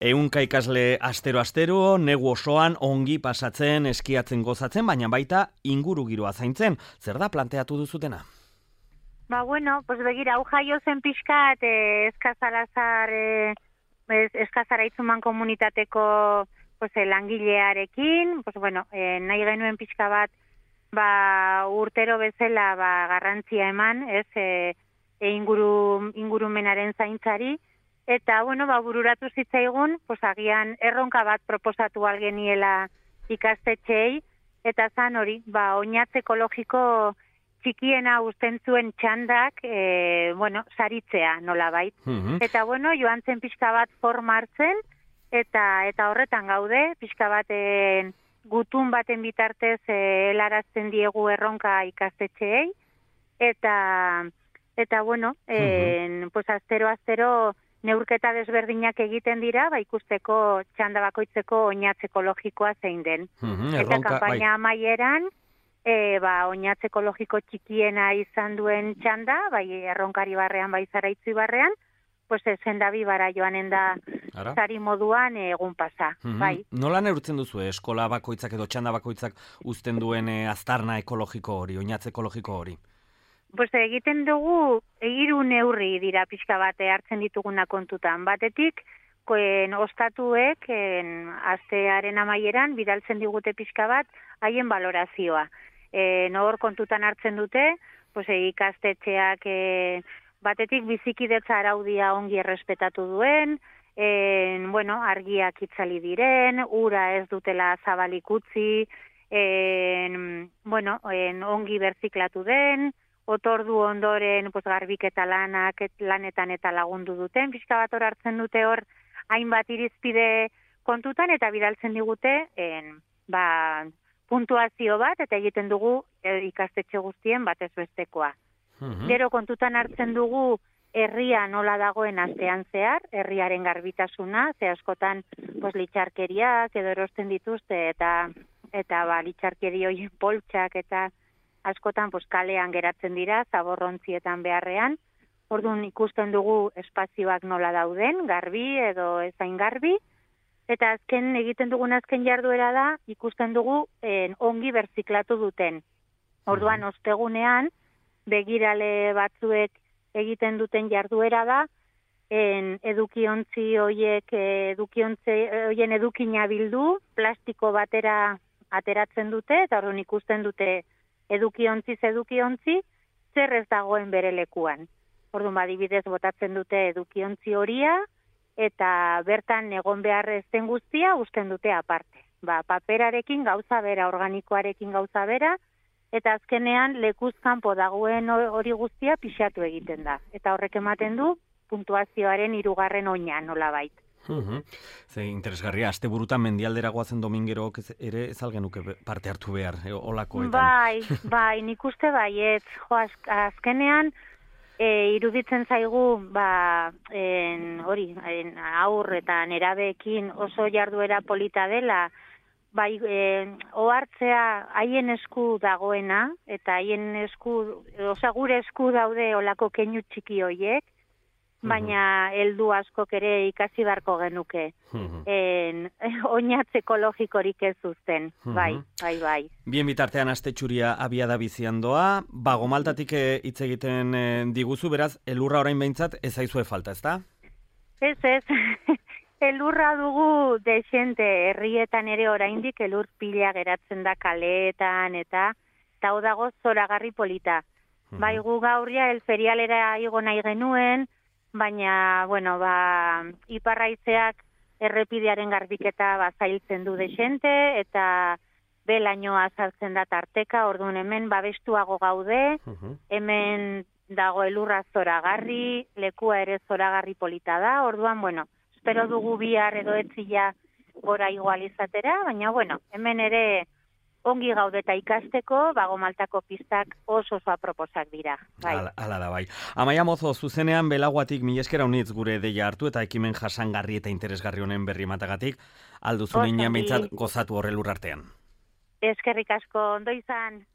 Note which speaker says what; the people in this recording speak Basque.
Speaker 1: Ehunka ikasle astero-astero, negu osoan ongi pasatzen, eskiatzen gozatzen, baina baita ingurugiroa zaintzen. Zer da planteatu duzutena?
Speaker 2: Bueno, pues begira, hau jaio zen pixkat Eskazara Itzuman komunitateko langilearekin, nahi genuen pixka bat urtero bezala garrantzia eman, ingurumenaren zaintzari, eta, bururatu zitzaigun, agian erronka bat proposatu algeniela ikastetxeei, eta zan hori, oinatz ekologiko txikiena uzten zuen txandak, saritzea nolabait. Eta, joan zen pixka bat forma hartzen, eta horretan gaude, pixka bat gutun baten bitartez helarazten diegu erronka ikastetxeei, eta astero neurketa desberdinak egiten dira, ikusteko txanda bakoitzeko oinatz ekologikoa zein den. Eta kanpaina amaieran, oinatz ekologiko txikiena izan duen txanda, erronkari barrean, Zaraitzu barrean, zendabi bara joanen da zari moduan egun pasa.
Speaker 1: Nola neurtzen duzu eskola bakoitzak edo txanda bakoitzak uzten duen aztarna ekologiko hori, oinatz ekologiko hori?
Speaker 2: Egiten dugu, 3 neurri dira pixka bate hartzen dituguna kontutan. Batetik, ostatuek, astearen amaieran, bidaltzen digute pixka bat, haien balorazioa. Hor kontutan hartzen dute, ikastetxeak batetik bizikidetza araudia ongi errespetatu duen, argiak itzali diren, ura ez dutela zabalik utzi, ongi berziklatu den, otordu ondoren garbiketa lanetan eta lagundu duten, pixka bat hor hartzen dute hor hainbat irizpide kontutan eta bidaltzen digute puntuazio bat eta egiten dugu ikastetxe guztien batez bestekoa. Gero kontutan hartzen dugu herria nola dagoen astean zehar, herriaren garbitasuna, ze askotan litxarkeriak edo erosten dituzte eta litxarkeri horien poltsak eta askotan kalean geratzen dira, zaborrontzietan beharrean. Orduan ikusten dugu espazioak nola dauden, garbi edo ezain garbi. Eta egiten dugun azken jarduera da, ikusten dugu ongi berziklatu duten. Orduan ostegunean, begirale batzuek egiten duten jarduera da, edukiontzi hoien edukina bildu, plastiko batera ateratzen dute, eta orduan ikusten dute edukiontzi, zer ez dagoen bere lekuan. Orduan adibidez botatzen dute edukiontzi horia, eta bertan egon behar ez den guztia uzten dute aparte. Paperarekin gauza bera, organikoarekin gauza bera, eta azkenean lekuz kanpo dagoen hori guztia pixatu egiten da. Eta horrek ematen du puntuazioaren 3. oina nolabait.
Speaker 1: Ze interesgarria, asteburutan mendialdera goazen domingerok ere ez algenuke parte hartu behar, olakoetan.
Speaker 2: Bai, nik uste baiet. Azkenean, iruditzen zaigu, aur eta nerabeekin oso jarduera polita dela, ohartzea haien esku dagoena, eta haien esku, gure esku daude olako keinu txiki hoiek, baina heldu askok ere ikasi beharko genuke. Oinatz ekologikorik ez uzten, bai.
Speaker 1: Bien bitartean astetxuria abiada bizian doa, Bagomaltatik hitz egiten diguzu, beraz, elurra orain behintzat ez zaizue falta, ezta?
Speaker 2: Ez, elurra dugu desente, herrietan ere oraindik elur pila geratzen da kaleetan, eta hau dago zoragarri polita. Gu gaurria elferialera igo nahi genuen, baina, iparraizeak errepidearen garbiketa zailtzen du desente, eta belainoa sartzen da tarteka, orduan hemen babestuago gaude, hemen dago elurra zoragarri, lekua ere zoragarri polita da, orduan, espero dugu bihar edo etzila gora igual izatera, baina, hemen ere ongi gaudeta ikasteko, Bagomaltako pistak oso aproposak dira.
Speaker 1: Hala da, bai. Amaia Mozo, zuzenean belaguatik mileskera unitz gure deia hartu eta ekimen jasangarri eta interesgarri honen berri ematagatik, alduzu ninean behintzat gozatu horrelur artean.
Speaker 2: Eskerrik asko, ondo izan.